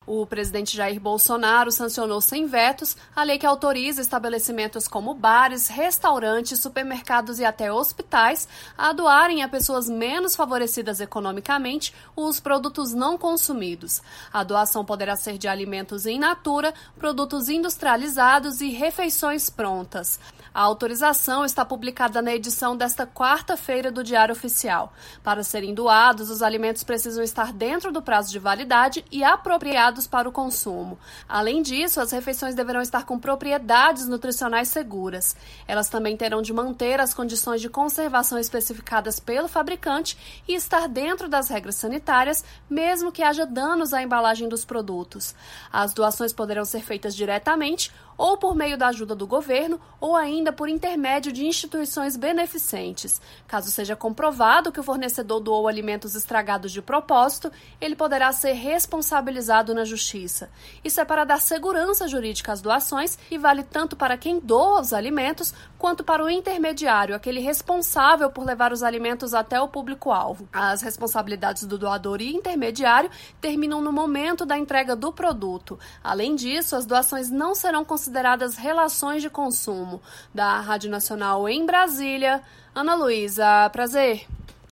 O presidente Jair Bolsonaro sancionou sem vetos a lei que autoriza estabelecimentos como bares, restaurantes, supermercados e até hospitais a doarem a pessoas menos favorecidas economicamente os produtos não consumidos. A doação poderá ser de alimentos in natura, produtos industrializados e refeições prontas. A autorização está publicada na edição desta quarta-feira do Diário Oficial. Para serem doados, os alimentos precisam estar dentro do prazo de validade e apropriados para o consumo. Além disso, as refeições deverão estar com propriedades nutricionais seguras. Elas também terão de manter as condições de conservação especificadas pelo fabricante e estar dentro das regras sanitárias, mesmo que haja danos à embalagem dos produtos. As doações poderão ser feitas diretamente ou por meio da ajuda do governo ou ainda por intermédio de instituições beneficentes. Caso seja comprovado que o fornecedor doou alimentos estragados de propósito, ele poderá ser responsabilizado na Justiça. Isso é para dar segurança jurídica às doações e vale tanto para quem doa os alimentos quanto para o intermediário, aquele responsável por levar os alimentos até o público-alvo. As responsabilidades do doador e intermediário terminam no momento da entrega do produto. Além disso, as doações não serão consideradas relações de consumo. Da Rádio Nacional em Brasília, Ana Luísa, prazer.